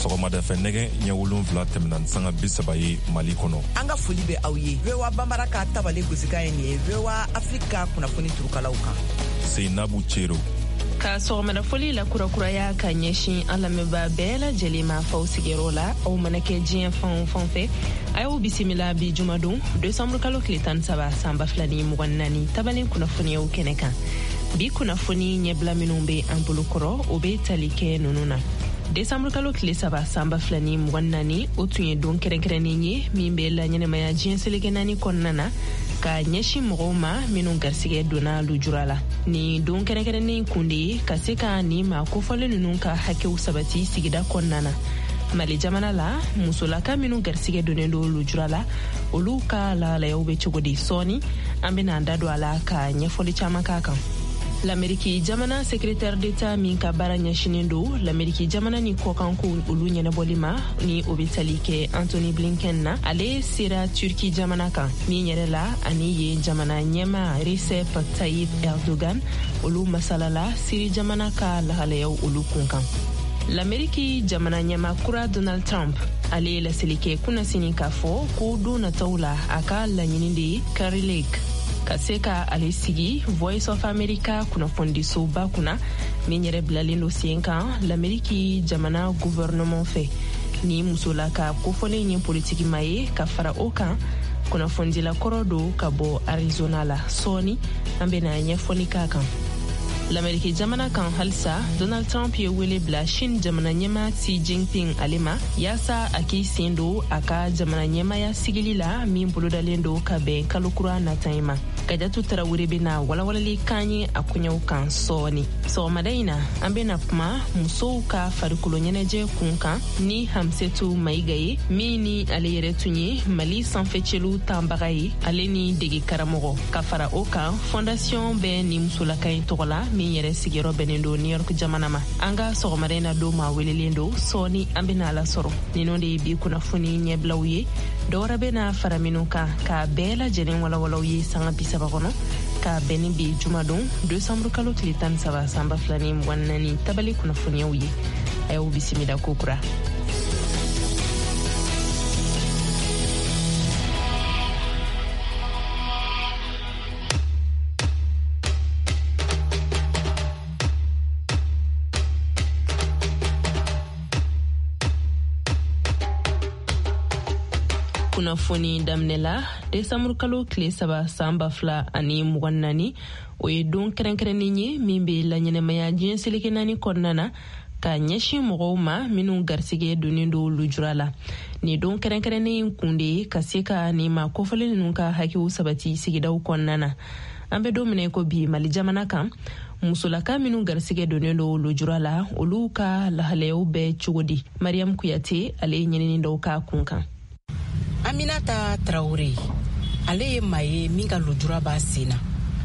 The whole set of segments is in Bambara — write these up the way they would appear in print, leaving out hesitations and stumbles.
sɔgɔmada fɛ nɛgɛ ɲɛ 7 tɛmɛna sanga 30 ye Mali kɔnɔ. An ka foli bɛ aw ye. VOA Bambara ka tabale gosika ye nin ye VOA Afrika kunnafoni turukalaw kan. Seinabu Cero. Ka sɔgɔmada foli la kurakuraya ka ɲɛsin an lamɛnbaa bɛɛ lajɛlen ma faw sigiyɔrɔ la aw mana kɛ diɲɛ fan o fan fɛ a y'aw bisimila bi jumadon décembre kalo tile 13 san 2024 tabalen kunnafoniyaw kɛnɛ kan. Bi kunnafoni ɲɛbila minnu bɛ an bolo kɔrɔ o bɛ tali kɛ ninnu na. décembre kalo tile 3 san 2024 o tun ye don kɛrɛnkɛrɛnnen ye min bɛ la ɲɛnɛmaya diɲɛ seleke 4 kɔnɔna na ka ɲɛsin mɔgɔw ma minnu garisɛgɛ donna lujura la. Ni don kɛrɛnkɛrɛnnen kun de ye ka se ka ni ma kofɔlen ninnu ka hakɛw sabati sigida kɔnɔna na. Mali jamana la musolaka minnu garisɛgɛ donnen don lujura la olu ka lahalayaw bɛ cogo di sɔɔni an bɛna an da don a la ka ɲɛfɔli caman k'a kan. L'Amérique jamana secrétaire d'État min ka baara ɲɛsinen don l'Amérique jamana ni kɔkanko olu ɲɛnɛbɔli ma ni o bɛ tali kɛ Anthony Blinken na ale sera Turki jamana kan min yɛrɛ la ani ye jamana ɲɛma Recep Tayyip Erdogan olu masalala Siri jamana ka lahalayaw olu kun kan. L'Amérique jamana ɲɛma kura Donald Trump ale ye laseli kɛ kunnasini k'a fɔ ko don nataw la a ka laɲini de ye Kari Lake ka se ka ale sigi Voice of America kunnafonidisoba kunna min yɛrɛ bilalen do sen kan l'Amérique jamana gouvernement fɛ ni musola ka kofɔlen ye politiki ma ye ka fara o kan kunnafonidila kɔrɔ do ka bɔ Arizona la sɔɔni an bɛna ɲɛfɔli k'a kan. L'Amérique jamana kan halisa Donald Trump ye wele bila Chine jamana ɲɛma Xi Jinping ale ma yaasa a k'i sen do a ka jamana ɲɛmaya sigili la min bolodalen do ka bɛn kalo kura natan ma. Kajatu Tarawele bena walawalali kan ye a koɲɛw kan sɔɔni. Sɔgɔmada in na an bena kuma musow ka farikolo ɲɛnajɛ kun kan ni Hamsetu Mayiga ye min ni ale yɛrɛ tun ye Mali sanfɛcɛlu tanbaga ye ale ni dege karamɔgɔ ka fara o kan fondation bɛ ni musolaka in tɔgɔ la min yɛrɛ sigiyɔrɔ bɛnnen do New York jamana ma. An ka sɔgɔmada in na don ma welelen do sɔɔni an bena ala sɔrɔ. Nino de ye bi kunnafoni ɲɛbilaw ye dɔwɛrɛ bena fara minnu kan ka bɛɛ lajɛlen walawalaw ye sanga 30 kɔnɔ ka bɛn ni bi jumadon décembre kalo tile 13 san 2024 tabali kunnafoniyaw ye a y'aw bisimila kokura. Kunnafoni daminɛla décembre kalo tile 3 san 2024 o ye don kɛrɛnkɛrɛnnen ye min bɛ la ɲɛnɛmaya diɲɛ seleke 4 kɔnɔna na ka ɲɛsin mɔgɔw ma minnu garisɛgɛ donnen do lujura la. Ni don kɛrɛnkɛrɛnnen kun de ye ka se ka ni ma kofɔlen ninnu ka hakɛw sabati sigidaw kɔnɔna na. An bɛ don minɛ ko bi Mali jamana kan musolaka minnu garisɛgɛ donnen do lujura la olu ka lahalayaw bɛ cogo di. Mariam Kuyate ale ye ɲinini dɔw k'a kun kan. Aminata Traoré ale ye maa ye min ka lujura b'a sen na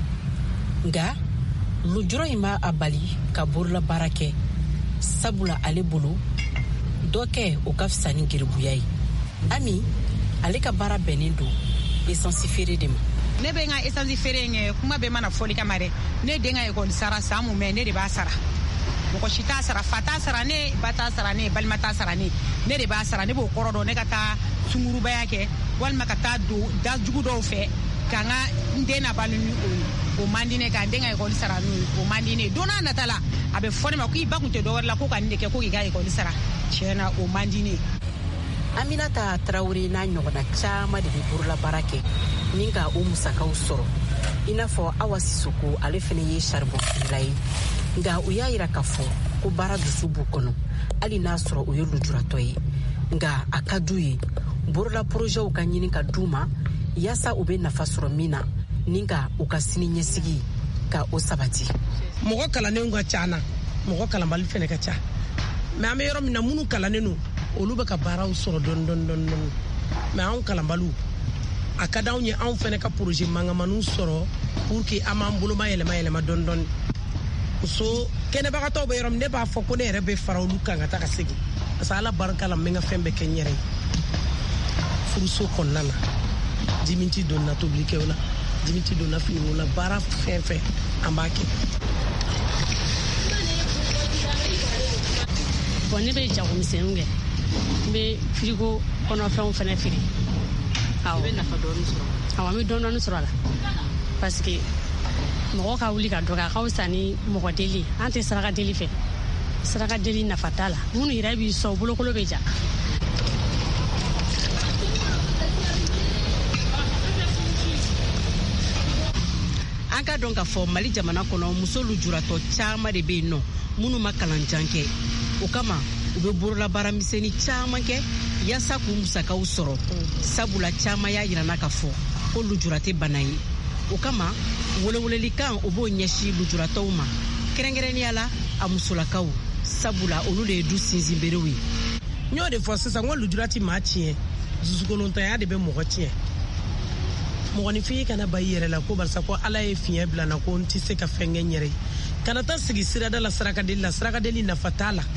nka lujura in ma a bali ka borola baara kɛ sabula ale bolo dɔ kɛ o ka fisa ni geribuya ye. Ami ale ka baara bɛnnen don essence feere de ma. Ne bɛ n ka essence feere in kuma bɛɛ mana fɔli kama dɛ ne den ka ekɔli sara san mun mɛ ne de b'a sara. Mɔgɔ si t'a sara, fa t'a sara ne, ba t'a sara ne, balima t'a sara ne de b'a sara. Ne b'o kɔrɔ dɔn ne ka taa sungurubaya kɛ walima ka taa don da jugu dɔw fɛ ka n ka n den nabalo ni o ye. O man di ne ka n den ka ekɔli sara n'o ye, o man di ne. Don n'a nata la a bɛ fɔ ne ma k'i ba kun tɛ dɔwɛrɛ la ko ka nin de kɛ ko k'i ka ekɔli sara. Tiɲɛna o man di ne. Aminata Traoré n'a ɲɔgɔnna caman de bɛ borola baara kɛ ni ka o musakaw sɔrɔ. I n'a fɔ Awa Sisoko ale fana ye charbon feerela ye. Nga u y'a yira k'a fɔ ko baara dusu b'u kɔnɔ hali n'a sɔrɔ o ye lujuratɔ ye. Nga a ka d'u ye borola projɛw ka ɲini ka d'u ma yaasa u bɛ nafa sɔrɔ min na ni ka u ka sini ɲɛsigi ka o sabati. Mɔgɔ kalanenw ka ca na mɔgɔ kalanbali fɛnɛ ka ca mais an bɛ yɔrɔ min na minnu kalannen don olu bɛ ka baaraw sɔrɔ dɔɔni mais anw kalanbaliw a ka d'anw ye anw fɛnɛ ka projet mangamaniw sɔrɔ pour que an b'an bolo ma yɛlɛma dɔɔni. Muso kɛnɛbagatɔw bɛ yɔrɔ min ne b'a fɔ ko ne yɛrɛ bɛ fara olu kan ka taa ka segin parce que ala barika la n bɛ n ka fɛn bɛɛ kɛ n yɛrɛ ye. Furuso kɔnɔna na dimiti donna tobilikɛw la dimiti donna finiw la baara fɛn fɛn an b'a kɛ. Bon ne bɛ jagomisɛnninw kɛ be frigo kono fɛnw fɛnɛ feere awɔ be nafa dɔɔni sɔrɔ awɔ me dɔɔni sɔrɔ la parce que mɔgɔ ka wuli ka dɔgɔ ka wusa ni mɔgɔ deli an tɛ saraka deli fɛ saraka deli nafa t'a la minnu yɛrɛ b'i sɔn bolokolo bɛ ja an ka dɔn k'a fɔ Mali jamana kɔnɔ muso lujuratɔ caman de bɛ yen nɔ minnu ma kalanjan kɛ o kama u bɛ bololabaara misɛnnin caman kɛ yaasa k'u musakaw sɔrɔ sabula caman y'a yirana ka fɔ ko lujura tɛ bana ye o kama welewelelikan o b'o ɲɛsin lujuratɔw ma kɛrɛnkɛrɛnnenya la a musolakaw sabula olu de ye du sinsinberew ye n y'o de fɔ sisan ko lujura tɛ maa tiɲɛ dusukolontanya de bɛ mɔgɔ tiɲɛ mɔgɔninfin kana ba i yɛrɛ la ko barisa ko ala ye fiɲɛ bila na ko n tɛ se ka fɛn kɛ n yɛrɛ ye kana taa sigi sirada la sarakadeli nafa t'a la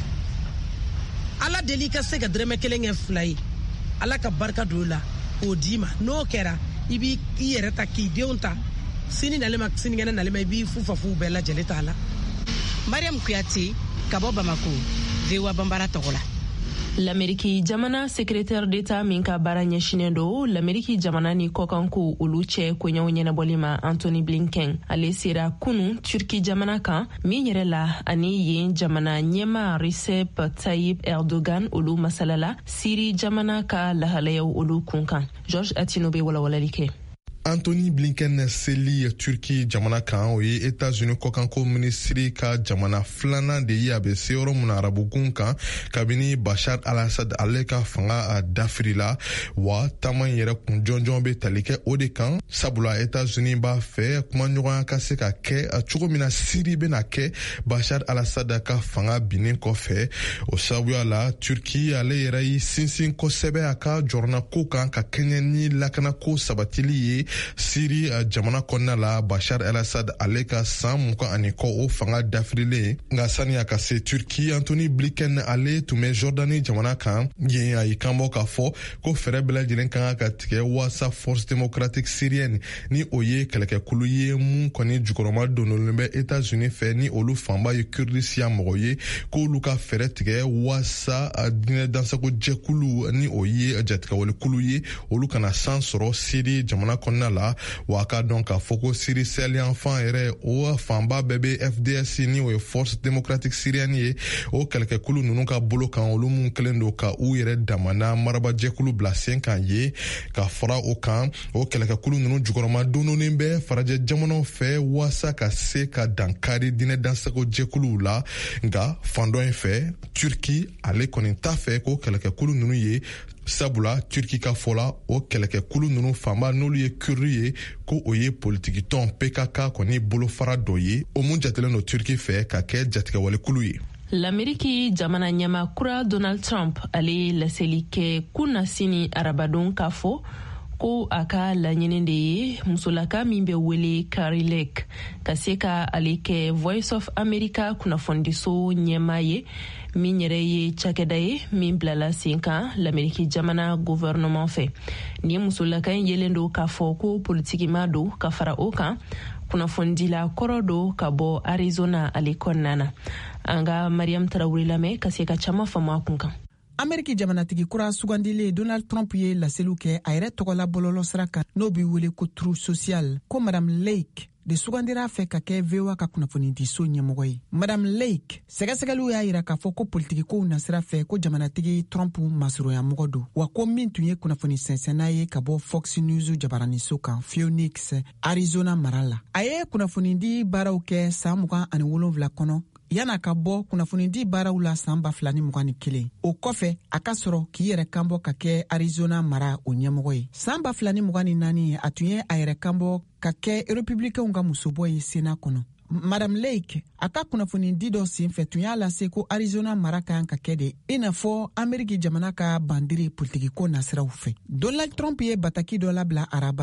ala deli ka se ka dɛrɛmɛ kelen kɛ fila ye ala ka barika don la k'o d'i ma n'o kɛra i b'i yɛrɛ ta k'i denw ta sinikɛnɛ nalema i b'i fufafuw bɛɛ lajɛlen t'a la. Mariam Kuyate ka bɔ Bamako VOA Bambara tɔgɔ la. L'Amérique jamana secrétaire d'État min ka baara ɲɛsinen do l'Amérique jamana ni kɔkanko olu cɛ koɲɛw ɲɛnabɔli ma Anthony Blinken ale sera kunu Turki jamana kan min yɛrɛ la ani yen jamana ɲɛma Recep Tayyip Erdogan olu masalala Siri jamana ka lahalayaw olu kunkan. George Atino be walawalali kɛ. Anthony Blinken seli Turki jamana kan o ye États-Unis kɔkanko minisiri ka jamana filanan de ye a bɛ se yɔrɔ mun arabugun kan kabini Bashar al-Assad ale ka fanga dafirila wa taama yɛrɛ kun jɔnjɔn bɛ tali kɛ o de kan sabula États-Unis b'a fɛ kumaɲɔgɔnya ka se ka kɛ cogo min na Siri bɛna kɛ Bashar al-Assad ka fanga binnen kɔfɛ o sababuya la Turki ale yɛrɛ y'i sinsin kosɛbɛ a ka jɔrɔna ko kan ka kɛɲɛ ni lakanako sabatili ye Siri jamana kɔnɔna la Bashar al-Assad ale ka san 20 kɔ o fanga dafirilen nka sani a ka se Turki Anthony Blinken ale tun bɛ Jordani jamana kan yen a y'i kanbɔ k'a fɔ ko fɛɛrɛ bɛɛ lajɛlen kan ka tigɛ waasa Force démocratique syrienne ni o ye kɛlɛkɛkulu ye mun kɔni jukɔrɔma donnolen bɛ États-Unis fɛ ni olu fanba ye Kurdisiya mɔgɔ ye k'olu ka fɛɛrɛ tigɛ waasa diinɛ dansako jɛkulu ni o ye jatigɛwalikulu ye olu kana san sɔrɔ Siri jamana kɔnɔna la wa ka dɔn k'a fɔ ko Siri sɛliyan fan yɛrɛ o fanba bɛɛ bɛ FDS ni o ye Force démocratique syrienne ye o kɛlɛkɛkulu ninnu ka bolo kan olu mun kelen don ka u yɛrɛ damana marabajɛkulu bila sen kan ye ka fara o kan o kɛlɛkɛkulu ninnu jukɔrɔma donnonen bɛ farajɛ jamanaw fɛ waasa ka se ka dankari diinɛ dansako jɛkuluw la nka fan dɔ in fɛ Turki ale kɔni t'a fɛ ko kɛlɛkɛkulu ninnu ye sabula Turki ka fɔla o kɛlɛkɛkulu ninnu fanba n'olu ye kurdi ye ko o ye politiki tɔn PKK kɔni bolofara dɔ ye o mun jatelen do Turki fɛ ka kɛ jatigɛwalikulu ye. L'Amérique jamana ɲɛma kura Donald Trump ale laseli kɛ kunna sini arabadon k'a fɔ ko a ka laɲini de ye musolaka min bɛ wele Kari Lake ka se ka ale kɛ Voice of America kunnafonidiso ɲɛma ye min yɛrɛ ye cakɛda ye min bilala sen kan l'Amérique jamana gouvernement fɛ ni musolaka in yelen do k'a fɔ ko politikima do ka fara o kan kunnafonidila kɔrɔ do ka bɔ Arizona ale kɔnɔna na an ka Mariam Tarawele lamɛn ka se ka caman faamu a kun kan. Ameriki jamanatigi kura sugandilen Donald Trump ye laseliw kɛ a yɛrɛ tɔgɔla bɔlɔlɔsira kan n'o bɛ wele ko Truth Social ko Madame Lake de sugandira fɛ ka kɛ VOA ka kunnafonidiso ɲɛmɔgɔ ye. Madame Lake sɛgɛsɛgɛliw y'a yira k'a fɔ ko politikikow nasira fɛ ko jamanatigi Trump masurunyamɔgɔ do wa ko min tun ye kunnafoni sɛnsɛnna ye ka bɔ Fox News jabaraniso kan Phoenix Arizona mara la. A ye kunnafonidi baaraw kɛ san 27 kɔnɔ yana ka bɔ kunnafonidi baaraw la san 2021 o kɔfɛ a ka sɔrɔ k'i yɛrɛ kanbɔ ka kɛ Arizona mara o ɲɛmɔgɔ ye. San 2024 a tun ye a yɛrɛ kanbɔ ka kɛ républicainw ka musobɔ ye Sénat kɔnɔ. Madame Lake a ka kunnafonidi dɔ senfɛ tun y'a lase ko Arizona mara kan ka kɛ de i n'a fɔ Ameriki jamana ka bandiri politikiko nasiraw fɛ. Donald Trump ye bataki dɔ labila arabado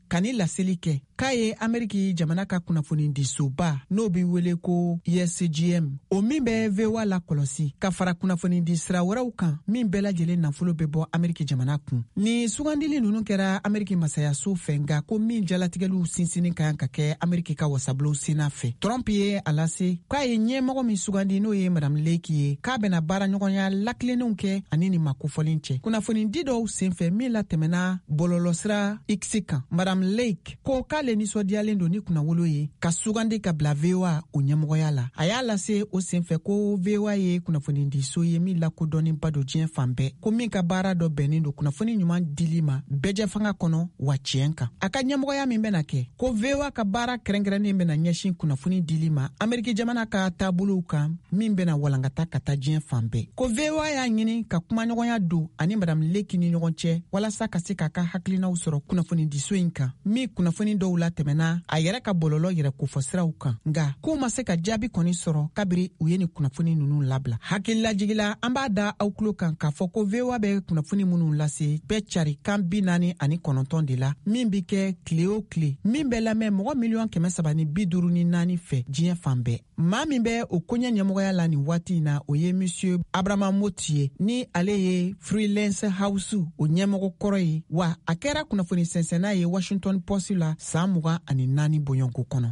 kani laseli kɛ k'a ye Ameriki jamana ka kunnafoni di soba n'o bi wele ko ESGM o min bɛ VOA la kɔlɔsi ka fara kunnafoni di sira wɛrɛw kan min bɛɛ lajɛlen nafolo bɛ bɔ Ameriki jamana kun. Ni sugandili nunu kɛra Ameriki masayaso fɛ nka ko min jalatigɛliw sinsinin ka kan ka kɛ Ameriki ka wasabulon sena fɛ. Trump ye a lase k'a ye ɲɛmɔgɔ min sugandi n'o ye Madame Lake ye k'a bɛna baara ɲɔgɔnya latilennenw kɛ ani ni makofɔlen cɛ. Kunnafoni di dɔw senfɛ min latɛmɛna bɔlɔlɔsira X kan. Madame Lake ko k'ale nisɔndiyalen don ni kunnawolo ye ka sugandi ka bila VOA o ɲɛmɔgɔya la. A y'a lase o senfɛ ko VOA ye kunnafoni di so ye min lakodɔnnenba don diɲɛ fan bɛɛ ko min ka baara dɔ bɛnnen don kunnafoni ɲuman dili ma bɛjɛ fanga kɔnɔ wa tiɲɛ kan. A ka ɲɛmɔgɔya min bɛna kɛ ko VOA ka baara kɛrɛnkɛrɛnnen bɛna ɲɛsin kunnafoni dili ma Ameriki jamana ka taabolow kan min bɛna walankata ka taa diɲɛ fan bɛɛ. Ko VOA y'a ɲini ka kumaɲɔgɔnya don ani Madame Lake ni ɲɔgɔn cɛ walasa ka se k'a ka hakilinaw sɔrɔ kunnafoni di so in kan min kunnafoni dɔw la tɛmɛna a yɛrɛ ka bɔlɔlɔ yɛrɛ kofɔ siraw kan nka k'u ma se ka jaabi kɔni sɔrɔ kabiri u ye ni kunnafoni ninnu labila. Hakililajigila an b'a da aw tulo kan k'a fɔ ko VOA bɛ kunnafoni minnu lase bɛɛ cari kan 49 de la min bi kɛ tile o tile min bɛ lamɛn mɔgɔ 354,000 fɛ diɲɛ fan bɛɛ. Maa min bɛ o koɲɛ ɲɛmɔgɔya la nin waati in na o ye Monsieur Abraham Moti ye ni ale ye Freelance House o ɲɛmɔgɔ kɔrɔ ye wa a kɛra kunnafoni sɛnsɛnna ye Washington Post la san 24 bɔɲɔnko kɔnɔ.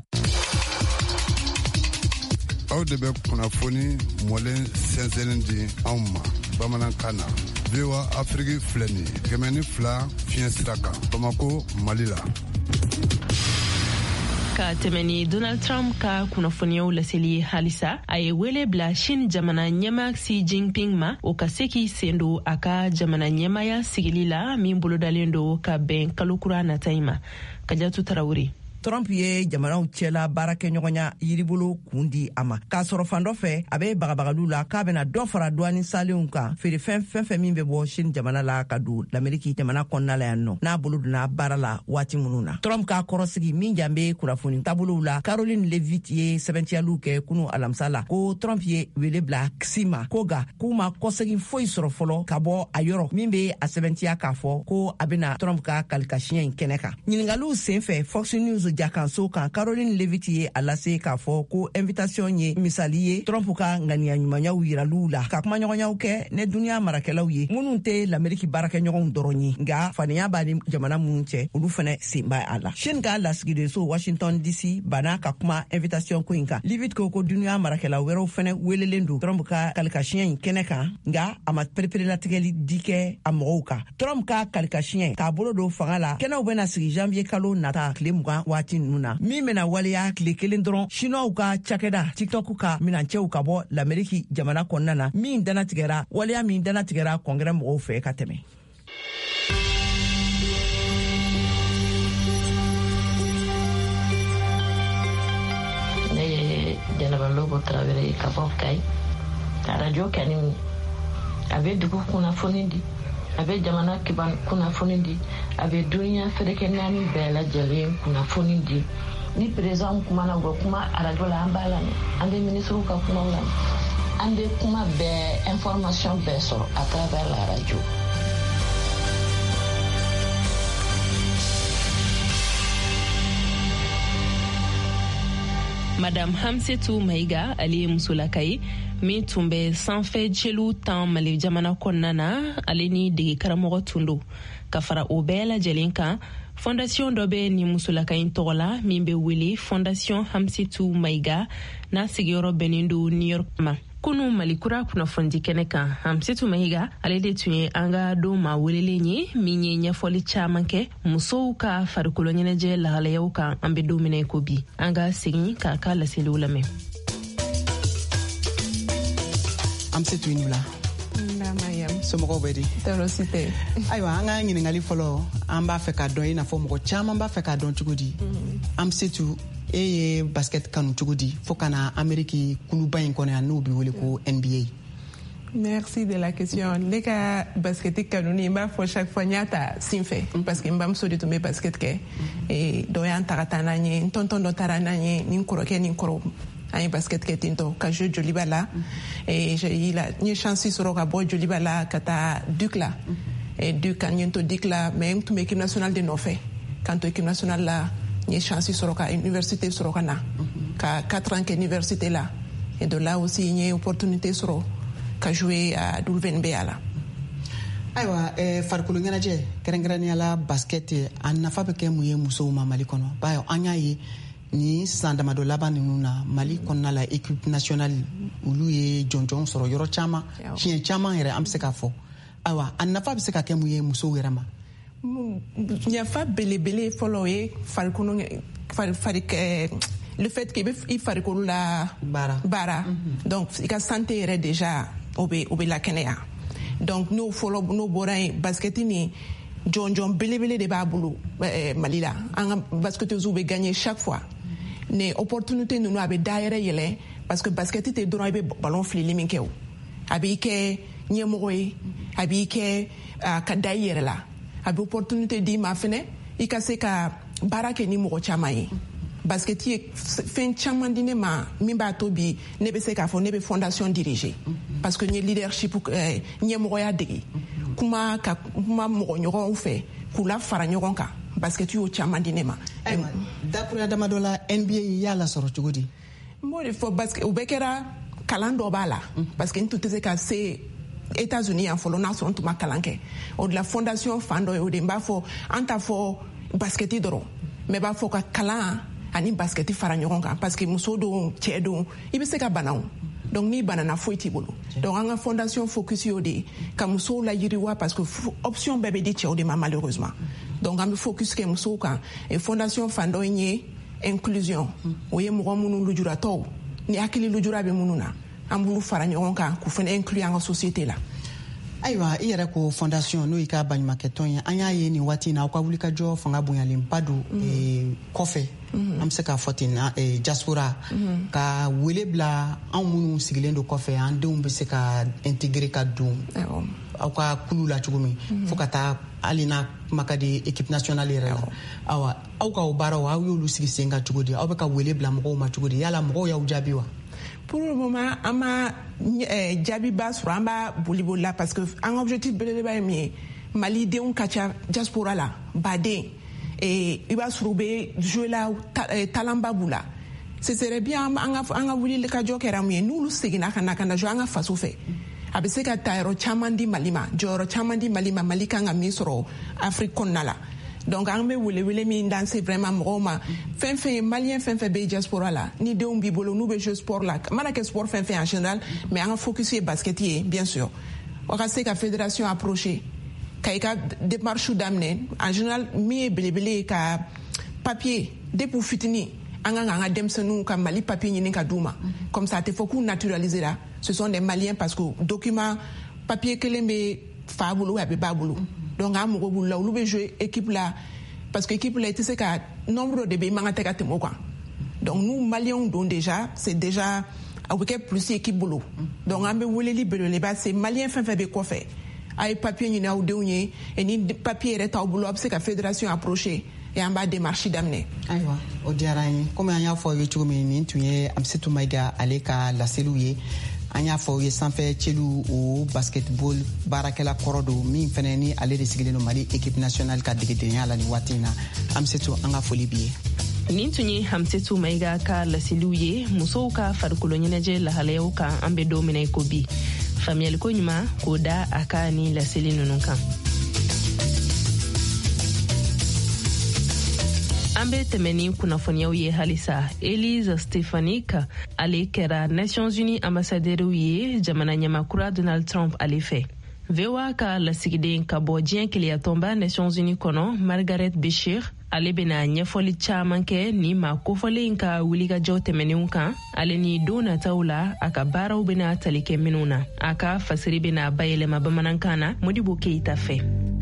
Aw de bɛ kunnafoni mɔlen sɛnsɛnnen di anw ma bamanankan na. VOA Afrique filɛ nin ye 102 fiɲɛ sira kan Bamako Mali la. Ka tɛmɛni Donald Trump ka kunnafoniyaw laseli halisa a ye wele bila Chine jamana ɲɛma Xi Jinping ma o ka se k'i sen don a ka jamana ɲɛmaya sigili la min bolodalen don ka bɛn kalo kura nata in ma. Kajatu Tarawele. Trump ye jamanaw cɛla baarakɛɲɔgɔnya yiribolo kun di a ma k'a sɔrɔ fan dɔ fɛ a bɛ bagabagaliw la k'a bɛna dɔ fara douane salenw kan feerefɛn fɛn min bɛ bɔ Chine jamana la ka don l'Amérique jamana kɔnɔna la yan nɔ n'a bolo donna baara la waati minnu na. Trump k'a kɔrɔsigi min jan bɛ kunnafoni taabolow la Caroline Levitt ye sɛbɛntiyaliw kɛ kunu alamisa la ko Trump ye wele bila Xi ma ko ga k'u ma kɔsegi foyi sɔrɔ fɔlɔ ka bɔ a yɔrɔ min bɛ a sɛbɛntiya k'a fɔ ko a bɛna Trump ka kalikasiɲɛ in kɛnɛ kan. Ɲiningaliw senfɛ Fox News jakanso kan Caroline Levitt ye a lase k'a fɔ ko invitation ye misali ye Trump ka ŋaniya ɲumanyaw yiraliw la ka kumaɲɔgɔnyaw kɛ ne duniya marakɛlaw ye minnu tɛ l'Amérique baarakɛɲɔgɔnw dɔrɔn ye nka fadenya b'a ni jamana minnu cɛ olu fana sen b'a a la. Chine ka lasigidenso Washington DC banna ka kuma invitation ko in kan. Levitt ko duniya marakɛla wɛrɛw fana welelen don Trump ka kalikasiɲɛ in kɛnɛ kan nka a ma pereperelatigɛli di kɛ a mɔgɔw kan. Trump ka kalikasiɲɛ k'a bolo don fanga la kɛnɛw bɛna sigi janvier kalo nata tile 20 waati ninnu na min bɛna waleya tile 1 dɔrɔn Chinois ka cakɛda TikTok ka minancɛw ka bɔ l'Amérique jamana kɔnɔna na min danatigɛra waleya min danatigɛra kɔngrɛ mɔgɔw fɛ ka tɛmɛ. Ne ye Jɛnɛba Lobo Tarawele ka bɔ Kayi ka radio kɛni a bɛ dugu kunnafoni di a bɛ jamana kiban kunnafoni di a bɛ duniya fɛrɛkɛ naani bɛɛ lajɛlen kunnafoni di ni président kumana go kuma radio la an b'a lamɛn an bɛ ministre ka kumaw lamɛn an bɛ kuma bɛɛ information bɛɛ sɔrɔ à travers la radio. Madame Hamsetou Maïga ale ye musolaka ye min tun bɛ sanfɛ jeliw tan Mali jamana kɔnɔna na ale ni dege karamɔgɔ tun don ka fara o bɛɛ lajɛlen kan fondation dɔ bɛ ni musolaka in tɔgɔ la min bɛ wele Fondation Hamsetou Maïga n'a sigiyɔrɔ bɛnnen don New York ma. Kunu Malikura kunnafoni kɛnɛ kan Hamsetou Maïga ale de tun ye an ka don maa welelen ye min ye ɲɛfɔli caman kɛ musow ka farikolo ɲɛnajɛ lahalayaw kan an bɛ don min na ko bi an ka segin k'a ka laseliw lamɛn. Hamsetou i ni wula. Somɔgɔw bɛ di? Tɔɔrɔ si tɛ. Ayiwa an ka ɲininkali fɔlɔ an b'a fɛ k'a dɔn i n'a fɔ mɔgɔ caman b'a fɛ k'a dɔn cogo di. Hamsetou e ye basket kanu cogo di fo ka na Amérique kuluba in kɔnɔ yan n'o bɛ wele ko NBA. Merci de la question. Ne ka basket kanu ni n b'a fɔ chaque fois n y'a ta sin fɛ parce que n bamuso de tun bɛ basket kɛ dɔ y'an ta ka taa n'an ye n tonton dɔ taara n'an ye ni n kɔrɔkɛ ni n kɔrɔ an ye basket kɛ ten tɔ ka jouer Joliba la n ye chance sɔrɔ ka bɔ Joliba la ka taa Duc la Duc an ye n to Duc la mais n tun bɛ équipe nationale de nɔfɛ Quant à l'équipe nationale là, il y a chance sur la université sur la ka 4 ans que université là. Et de là aussi il y a opportunité sur ka jouer à WNBA là. Aywa farikolo ɲɛnajɛ kɛrɛnkɛrɛnnenya la basket a nafa bɛ kɛ mun ye musow ma Mali kɔnɔ bayo an y'a ye ni san damadɔ laban ninnu na Mali kɔnɔna la équipe nationale olu ye jɔnjɔn sɔrɔ yɔrɔ caman fiɲɛ caman yɛrɛ an bɛ se k'a fɔ aywa a nafa bɛ se ka kɛ mun ye musow yɛrɛ ma nafa belebele fɔlɔ ye farikolo le fait que i farikolo la baara donc i ka santé yɛrɛ déjà o bɛ lakɛnɛya donc n'o bɔra yen basket ni jɔnjɔn belebele de b'a bolo Mali la an ka basketteuses bɛ gagner chaque fois ne opportunité ninnu a bɛ dayɛrɛ yɛlɛ parce que basket tɛ dɔrɔn i bɛ ballon filili min kɛ o a b'i kɛ ɲɛmɔgɔ ye a b'i kɛ ka da i yɛrɛ la a bɛ opportunité d'i ma fɛnɛ i ka se ka baara kɛ ni mɔgɔ caman ye basket ye fɛn caman di ne ma min b'a to bi ne bɛ se k'a fɔ ne bɛ fondation diriger parce que n ye leadership ɲɛmɔgɔya dege kuma mɔgɔ ɲɔgɔnw fɛ k'u la fara ɲɔgɔn kan basket y'o caman di ne ma. Ayiwa dakuruya damadɔ la NBA y'a lasɔrɔ cogo di? n b'o de fɔ parce que o bɛɛ kɛra kalan dɔ b'a la parce que n tun tɛ se ka se États-Unis yan fɔlɔ n'a sɔrɔ n tun ma kalan kɛ o de la fondation fan dɔ ye o de n b'a fɔ an t'a fɔ basket dɔrɔn mais b'a fɔ ka kalan ani basket fara ɲɔgɔn kan parce que muso don cɛ don i bɛ se ka bana o donc n'i banana foyi t'i bolo donc an ka fondation focus y'o de ye ka musow la yiriwa parce que option bɛɛ bɛ di cɛw de ma malheureusement donc an bɛ focus kɛ musow kan et fondation fan dɔ ye inclusion o ye mɔgɔ minnu lujuratɔw ni hakili lujura bɛ minnu na an b'olu fara ɲɔgɔn kan k'u fana inclure an ka société la. Ayiwa i yɛrɛ ko fondation n'o y'i ka baɲumankɛtɔn ye an y'a ye nin waati in na aw ka wulikajɔ fanga bonyalenba don kɔfɛ an bɛ se k'a fɔ ten na diaspora ka wele bila anw minnu sigilen don kɔfɛ an denw bɛ se ka intégrer ka don aw ka kulu la cogo min fo ka taa hali n'a kuma ka di équipe nationale yɛrɛ la awa aw ka o baaraw aw y'olu sigi sen kan cogo di aw bɛ ka wele bila mɔgɔw ma cogo di yala mɔgɔw y'aw jaabi wa? Pour le moment an ma jaabiba sɔrɔ an b'a boli la parce que an ka objectif belebeleba ye min ye malidenw ka ca diaspora la baden i b'a sɔrɔ u bɛ jouer la talanba b'u la ce serait bien an ka wuli ka jɔ kɛra mun ye n'olu seginna ka na jouer an ka faso fɛ a bɛ se ka ta yɔrɔ caman di Mali ma jɔyɔrɔ caman di Mali ma Mali kan ka min sɔrɔ Afrique kɔnɔna la donc an bɛ welewele min danse vraiment mɔgɔw ma fɛn fɛn ye maliyɛn fɛn fɛn bɛ diaspora la ni denw b'i bolo n'u bɛ jouer sport la mana kɛ sport fɛn fɛn en général mais an ka focus ye basket ye bien sûr o ka se ka fédération approcher ka i ka démarche daminɛ en général min ye belebele ye ka papier depuis fitini an ka an ka denmisɛnninw ka Mali papier ɲini ka d'u ma comme ça a tɛ fɔ k'u naturaliser la ce sont des maliens parce que document papier kelen bɛ fa bolo a bɛ ba bolo donc an mɔgɔ b'u la olu bɛ jouer équipe la parce que équipe la i tɛ se ka nombre de bɛ i man ka tɛ ka tɛmɛ o kan donc nous maliens don déjà c'est déjà a bɛ kɛ plus équipe bolo donc an bɛ weleli belebeleba c'est malien fɛn fɛn bɛ kɔfɛ a ye papier ɲini aw denw ye et ni papier yɛrɛ t'aw bolo a bɛ se ka fédération approcher et an b'a démarche daminɛ. Ayiwa o diyara an ye komi an y'a fɔ aw ye cogo min nin tun ye Amisitu Mayiga ale ka laseliw ye an y'a fɔ aw ye sanfɛ celu o basketball baarakɛla kɔrɔ don min fɛnɛ ni ale de sigilen don Mali équipe nationale ka degedenya la nin waati in na Amisitu an ka foli b'i ye. Nin tun ye Hamsetu Mayiga ka laseliw ye musow ka farikolo ɲɛnajɛ lahalayaw kan an bɛ don min na i ko bi faamuyaliko ɲuman k'o da a ka ni laseli ninnu kan. An bɛ tɛmɛ ni kunnafoniyaw ye halisa Elise Stefanik ale kɛra Nations Unies ambassadeur ye jamana ɲamakura Donald Trump ale fɛ. VOA ka lasigiden ka bɔ diɲɛ keleyatɔnba Nations Unies kɔnɔ Margaret Bashir ale bɛna ɲɛfɔli caman kɛ ni ma kofɔlen ka wulikajɔw tɛmɛnenw kan ale ni don nataw la a ka baaraw bɛna tali kɛ minnu na a ka fasiri bɛna bayɛlɛma bamanankan na Modibo Keita fɛ.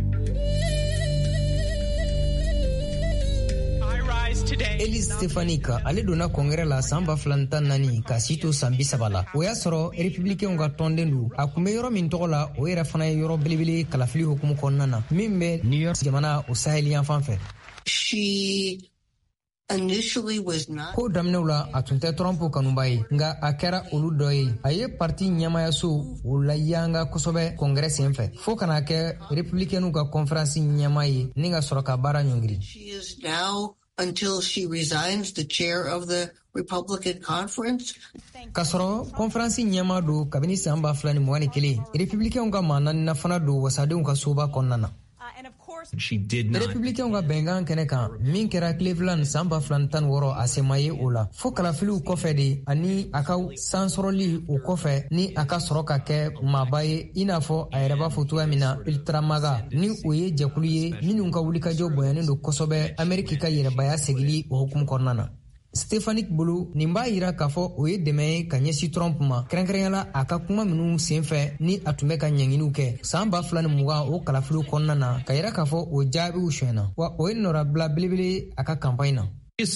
Elise Stefanik ale donna congrès la san 2014 ka sito san 30 la o y'a sɔrɔ républicains ka tɔnden don a kun bɛ yɔrɔ min tɔgɔ la o yɛrɛ fana ye yɔrɔ belebele kalafili hukumu kɔnɔna na min bɛ New York jamana o saheli yan fan fɛ. She ko daminɛw la a tun tɛ Trump kanuba ye nga a kɛra olu dɔ ye a ye parti ɲɛmayaso o la yanga kosɛbɛ kɔngrɛ sen fɛ fo kana kɛ républicainw ka conférence ɲɛma ye ni ka sɔrɔ ka baara ɲɔngiri until she resigns the chair of the Republican conference. Kasoro conférence ɲɛma do kabini san 2021 républicainw ka manana fana do wasadenw ka soba kɔnɔna. Républicainw ka bɛnkan kɛnɛ kan min kɛra Cleveland san 2016 a sema ye o la fo kalafiliw kɔfɛ de ani a ka sansɔrɔli o kɔfɛ ni a ka sɔrɔ ka kɛ maaba ye i n'a fɔ a yɛrɛ b'a fɔ cogoya min na Ultramaga ni o ye jɛkulu ye minnu ka wulikajɔ bonyanen do kosɛbɛ Ameriki ka yɛrɛbaya segili o hukumu kɔnɔna na. Stefanik bolo nin b'a yira k'a fɔ o ye dɛmɛ ye ka ɲɛsi Trump ma kɛrɛnkɛrɛnyala a ka kuma minnu senfɛ ni a tun bɛ ka ɲɛɲiniw kɛ san 2020 o kalafiliw kɔnɔna na ka yira k'a fɔ o jaabiw suɲɛna wa o ye nɔrabila belebele a ka campagne na.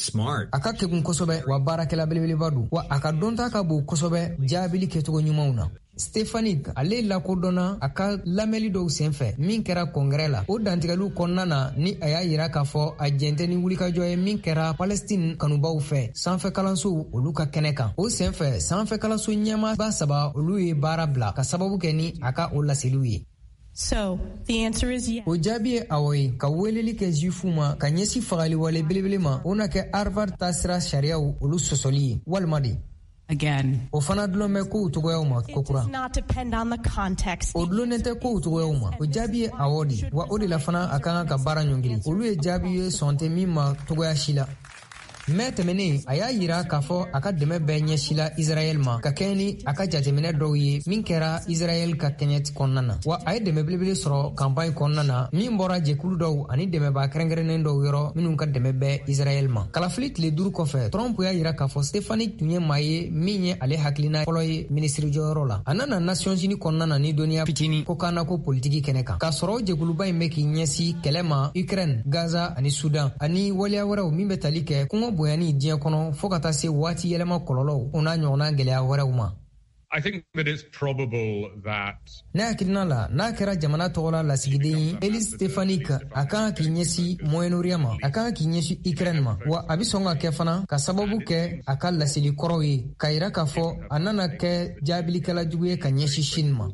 A ka kɛgun kosɛbɛ wa baarakɛla belebeleba do wa a ka dɔnta ka bon kosɛbɛ jaabili kɛcogo ɲumanw na. Stefanik ale lakodɔnna a ka lamɛnli dɔw senfɛ min kɛra kɔngrɛ la o dantigɛliw kɔnɔna na ni a y'a yira k'a fɔ a jɛntɛ ni wulikajɔ ye min kɛra Palestine kanubaw fɛ sanfɛ kalanso olu ka kɛnɛ kan o senfɛ sanfɛ kalanso ɲɛmaaba 3 olu ye baara bila ka sababu kɛ ni a ka o laseliw ye. So, the answer is yes. O jaabi ye awɔ ye ka weleli kɛ juifu ma ka ɲɛsi fagali wale belebele ma o na kɛ Harvard taasira sariyaw olu sɔsɔli ye walima de. Again, o fana dulon bɛ kow cogoyaw ma kokura. It does not depend on the context. O dulonnen tɛ kow cogoyaw ma o jaabi ye awɔ de wa o de la fana a kan ka baara ɲɔngiri olu ye jaabi ye sɔn tɛ min ma cogoya si la. Mɛ tɛmɛnen a y'a yira k'a fɔ a ka dɛmɛ bɛɛ ɲɛsila Israel ma ka kɛɲɛ ni a ka jateminɛ dɔw ye min kɛra Israel ka kɛɲɛti kɔnɔna na wa a ye dɛmɛ belebele sɔrɔ campagne kɔnɔna na min bɔra jɛkulu dɔw ani dɛmɛbaa kɛrɛnkɛrɛnnen dɔw yɔrɔ minnu ka dɛmɛ bɛɛ Israel ma. Kalafili tile 5 kɔfɛ Trump y'a yira k'a fɔ Stefanik tun ye maa ye min ye ale hakilina fɔlɔ ye ministre jɔyɔrɔ la a nana Nations Unies kɔnɔna na ni dɔnniya fitini ko kan na ko politiki kɛnɛ kan k'a sɔrɔ jɛkuluba in bɛ k'i ɲɛsi kɛlɛ ma Ukraine, Gaza ani Sudan ani waleya wɛrɛw min bɛ tali kɛ kɔngɔ bonyani diɲɛ kɔnɔ fo ka taa se waati yɛlɛma kɔlɔlɔw o n'a ɲɔgɔnna gɛlɛya wɛrɛw ma. I think that it's probable that ne hakilina la n'a kɛra jamana tɔgɔla lasigiden ye Elis Stefanik a kan k'i ɲɛsi Moyen-Orient ma a kan k'i ɲɛsi Ukraine ma wa a bɛ sɔn ka kɛ fana ka sababu kɛ a ka laseli kɔrɔw ye ka yira k'a fɔ a nana kɛ jaabilikɛla jugu ye ka ɲɛsi Chine ma.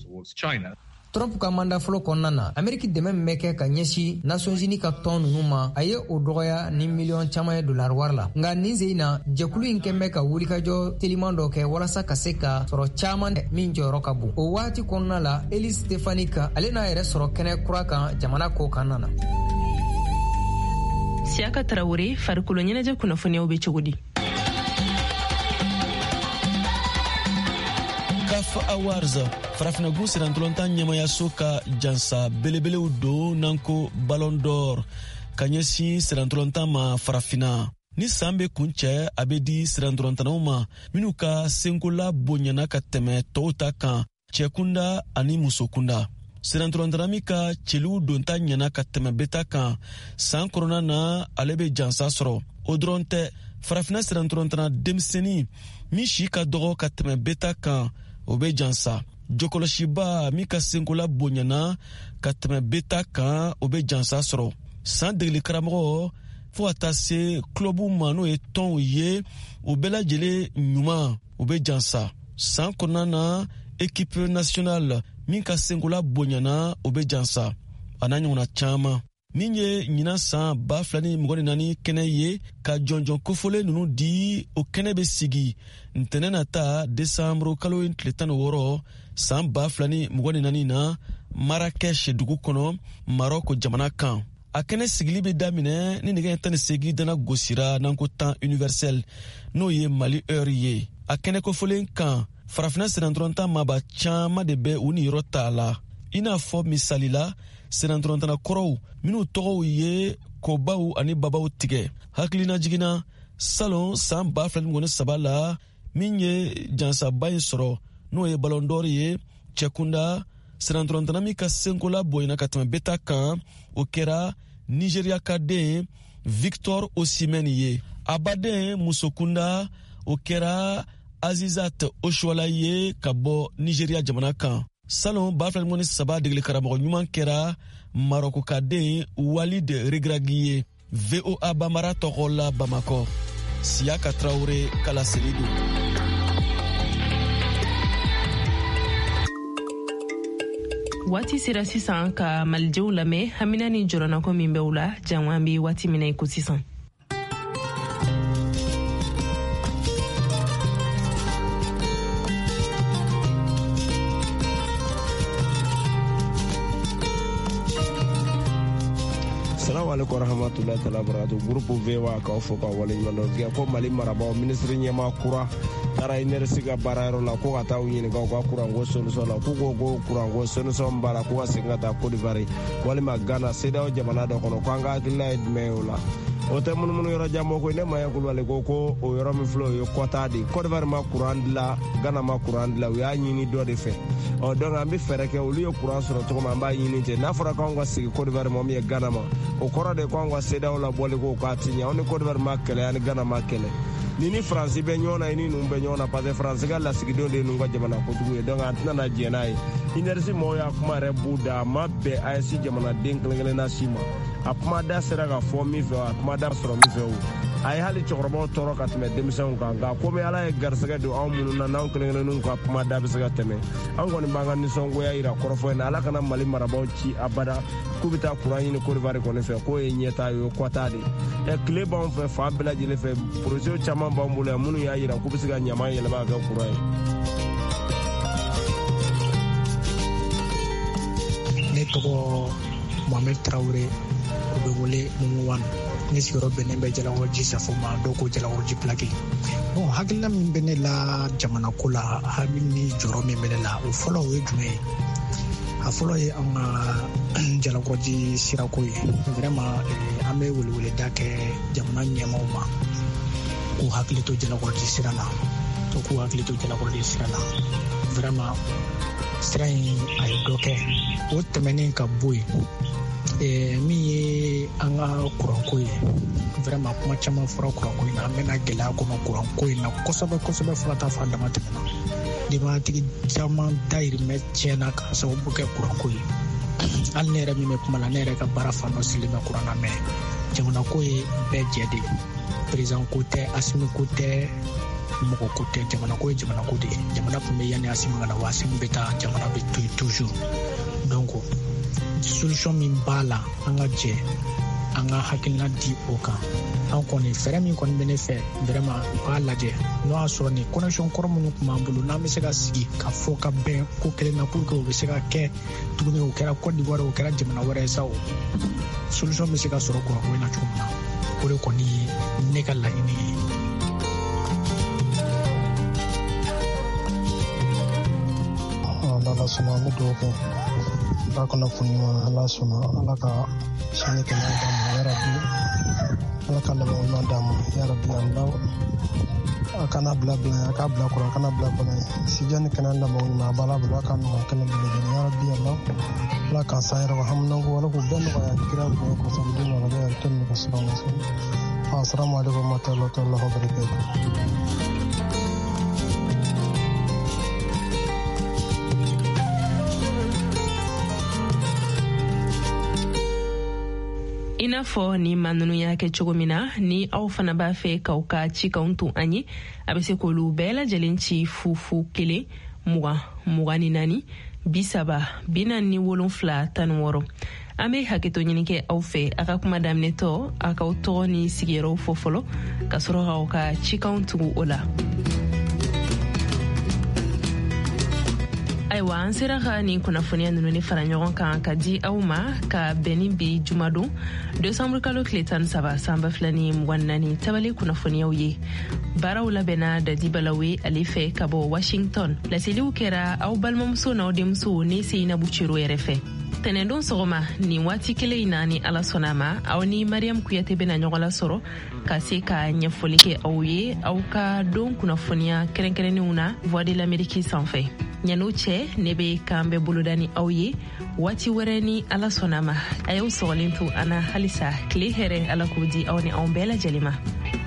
Trump ka manda fɔlɔ kɔnɔna na Ameriki dɛmɛ min bɛ kɛ ka ɲɛsi Nations Unies ka tɔn ninnu ma a ye o dɔgɔya ni miliyɔn caman ye dollar wari la nka nin sen in na jɛkulu in kɛn bɛ ka wulikajɔ teliman dɔ kɛ walasa ka se ka sɔrɔ caman min jɔyɔrɔ ka bon o waati kɔnɔna la Elis Stefanik ale n'a yɛrɛ sɔrɔ kɛnɛ kura kan jamana ko kanna na. Siaka Traoré farikolo ɲɛnajɛ kunnafoniyaw bɛ cogo di? CAF Awards farafinagun sirantolontan ɲɛmayaso ka jansa belebelew do nanko Ballon d'Or ka ɲɛsin sirantolontan ma farafina ni san bɛ kun cɛ a bɛ di sirantolontannaw ma minnu ka senkola bonyana ka tɛmɛ tɔw ta kan cɛkunda ani musokunda. Sirantolontanna min ka cɛliw donta ɲɛna ka tɛmɛ beta kan san kɔnɔna na ale bɛ jansa sɔrɔ o dɔrɔn tɛ farafina sirantolontanna denmisɛnnin min si ka dɔgɔ ka tɛmɛ beta kan o bɛ jansa. Jokɔlɔsiba min ka senkola bonyana ka tɛmɛ beta kan o bɛ jansa sɔrɔ. San degeli karamɔgɔ fo ka taa se clubu ma n'o ye tɔnw ye o bɛɛ lajɛlen ɲuman o bɛ jansa. San kɔnɔna na équipe nationale min ka senkola bonyana o bɛ jansa a n'a ɲɔgɔnna caman. Min ye ɲinan san 2024 kɛnɛ ye ka jɔnjɔn kofɔlen ninnu di o kɛnɛ bɛ sigi ntɛnɛn nata desanburu kalo tile 16 san 2024 na Marrakech dugu kɔnɔ Marɔk jamana kan. A kɛnɛ sigili bɛ daminɛ ni nɛgɛ 18 dana gosira n'anko temps universel n'o ye Mali heure ye. A kɛnɛ kofɔlen kan farafina sirantolontan maba caman de bɛ u niyɔrɔ t'a la i n'a fɔ misali la sirantolontanna kɔrɔw minnu tɔgɔw ye kobaw ani babaw tigɛ hakilina jiginna salon san 2023 la min ye jansaba in sɔrɔ n'o ye Ballon d'Or ye cɛkunda sirantolontanna min ka senkola bonyana ka tɛmɛ beta kan o kɛra Nigeria ka den Victor Osimhen ye a baden musokunda o kɛra Azizat Oshuala ye ka bɔ Nigeria jamana kan. Salon 2023 degeli karamɔgɔ ɲuman kɛra Marɔk ka den Walid Regragui ye. VOA Bambara tɔgɔ la Bamakɔ. Siaka Traoré Kala Selidou. Wati sera sisan ka malijew lamɛn hamina ni jɔrɔnako min bɛ u la janwan bi wati mina iko sisan. Assalamu alaikum warahmatullahi ta'ala barakatuh. Groupe VOA ka fo ka wale ɲuman kɛ ko Mali marabaaw ministre ɲɛma kura taara énergie ka baarayɔrɔ la ko ka taa u ɲininka u ka kuranko solution la k'u ko ko kuranko solution b'a la k'u ka segin ka taa Côte d'Ivoire walima Ghana CEDEAO jamana dɔ kɔnɔ ko an ka hakilina ye jumɛn ye o la. O tɛ munumunu yɔrɔ janbɔ ko ne Maya Kulubali ko o yɔrɔ min filɛ o ye kɔta de Côte d'Ivoire ma kuran dilan Ghana ma kuran dilan u y'a ɲini dɔ de fɛ. Donc an bɛ fɛɛrɛ kɛ olu ye kuran sɔrɔ cogo min an b'a ɲini ten n'a fɔra k'anw ka segin Côte d'Ivoire ma min ye Ghana ma o kɔrɔ de ko anw ka CEDEAO labɔli ko k'a ti ɲɛ anw ni Côte d'Ivoire ma kɛlɛ ani Ghana ma kɛlɛ. Ni Faransi bɛ ɲɔgɔn na i ni ninnu bɛ ɲɔgɔn na parce que Faransi ka lasigidenw de ye ninnu ka jamana kojugu ye donc an tɛna na jɛn n'a ye. INERSI mɔgɔw y'a kuma yɛrɛ b'u da a ma bɛn AES jamanaden kelen-kelenna si ma. A kuma da sera ka fɔ min fɛ a kuma da sɔrɔ min fɛ o. A ye hali cɛkɔrɔbaw tɔɔrɔ ka tɛmɛ denmisɛnw kan nka komi Ala ye garisɛgɛ don anw minnu na n'anw kelen-kelenninw ka kuma da bɛ se ka tɛmɛ an kɔni b'an ka nisɔngoya yira kɔrɔfɔ in na Ala kana Mali marabaaw ci abada k'u bɛ taa kuran ɲini Côte d'Ivoire kɔni fɛ k'o ye ɲɛtaa ye o kɔta de tile b'anw fɛ fan bɛɛ lajɛlen fɛ projet caman b'an bolo yan minnu y'a yira k'u bɛ se ka ɲaman yɛlɛma ka kɛ kuran ye. Ne tɔgɔ Mohamed Traoré o bɛ wele Mumuwan ne sigiyɔrɔ bɛnnen bɛ Jalakɔrɔji Safo ma dɔw ko Jalakɔrɔji Plaki. Bon hakilina min bɛ ne la jamana ko la hami ni jɔyɔrɔ min bɛ ne la o fɔlɔ o ye jumɛn ye a fɔlɔ ye an ka Jalakɔrɔji sirako ye vraiment an bɛ weleweleda kɛ jamana ɲɛmaaw ma k'u hakili to Jalakɔrɔji sira la k'u hakili to Jalakɔrɔji sira la vraiment sira in a ye dɔ kɛ o tɛmɛnen ka bɔ yen min ye an ka kuranko ye vraiment kuma caman fɔra kuranko in na an bɛna gɛlɛya kɔnɔ kuranko in na kosɛbɛ kosɛbɛ fo ka taa fɔ a dama tɛmɛna denbayatigi caman dayirimɛ tiɲɛna k'a sababu kɛ kuranko ye hali ne yɛrɛ min bɛ kuma la ne yɛrɛ ka baara fan dɔ sigilen bɛ kuran na mɛ jamana ko ye bɛɛ jɛ de président ko tɛ Asimi ko tɛ mɔgɔ ko tɛ jamana ko ye jamana ko de ye jamana tun bɛ yanni Asimi ka na wa Asimi bɛ taa jamana bɛ to yen toujours donc solution min b'a la an ka jɛ an ka hakilina di o kan an kɔni fɛɛrɛ min kɔni bɛ ne fɛ vraiment u k'a lajɛ n'o y'a sɔrɔ ni connection kɔrɔ minnu tun b'an bolo n'an bɛ se ka sigi ka fɔ ka bɛn ko kelen na pour que o bɛ se ka kɛ tuguni o kɛra Côte d'Ivoire o kɛra jamana wɛrɛ ye sa o solution bɛ se ka sɔrɔ kuranko in na cogo min na o de kɔni ye ne ka laɲini ye. Ala sɔnna an bɛ dugawu kɛ Ala kana foni ma Ala sɔnna Ala ka sini kɛnɛ d'a ma yarabi Ala ka laban ɲuman d'a ma yarabi a kana bila a k'a bila kɔrɔ a kana bila bana ye sijɛ ni kɛnɛ laban ɲuman a b'a la bolo a ka nɔgɔya kɛnɛ bɛɛ lajɛlen yarabi Ala k'a sa yɛrɛ haminanko Ala k'u bɛɛ nɔgɔya kira bonya kosɛbɛ den nɔgɔya yɛrɛ tɛ nɔgɔ sɔrɔ ma sɔrɔ assalamu alaikum wa rahmatullahi wa barakatuh. I n'a fɔ ni maa ninnu y'a kɛ cogo min na ni aw fana b'a fɛ k'aw ka cikanw to an ye a bɛ se k'olu bɛɛ lajɛlen ci 020 24 30 47 16 an bɛ hakɛto ɲini kɛ aw fɛ a ka kuma daminɛtɔ a k'aw tɔgɔ ni sigiyɔrɔw fɔ fɔlɔ ka sɔrɔ k'aw ka cikanw tugu o la. Ayiwa an sera ka nin kunnafoniya ninnu ni fara ɲɔgɔn kan ka di aw ma ka bɛn ni bi jumadon décembre kalo tile 13 sanba 2024 tabali kunnafoniyaw ye baaraw labɛnna Dadi Balawe ale fɛ ka bɔ Washington laseliw kɛra aw balimamuso n'aw denmuso ni Seinabu Ciro yɛrɛ fɛ tɛnɛndon sɔgɔma nin waati kelen in na ni Ala sɔnna ma aw ni Mariam Kuyate bɛna ɲɔgɔn la sɔrɔ ka se ka ɲɛfɔli kɛ aw ye aw ka don kunnafoniya kɛrɛnkɛrɛnnenw na Voix de l'Amérique sanfɛ ɲan'o cɛ ne bɛ k'an bɛ boloda ni aw ye waati wɛrɛ ni Ala sɔnna ma a y'aw sɔgɔlen to an na halisa tile hɛrɛ Ala k'o di aw ni anw bɛɛ lajɛlen ma.